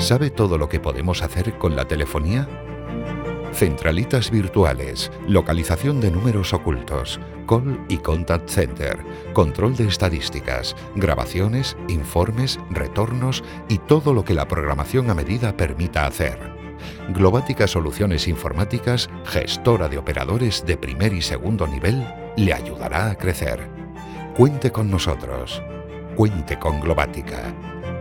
¿Sabe todo lo que podemos hacer con la telefonía? Centralitas virtuales, localización de números ocultos, call y contact center, control de estadísticas, grabaciones, informes, retornos y todo lo que la programación a medida permita hacer. Globática Soluciones Informáticas, gestora de operadores de primer y segundo nivel, le ayudará a crecer. Cuente con nosotros. Cuente con Globática.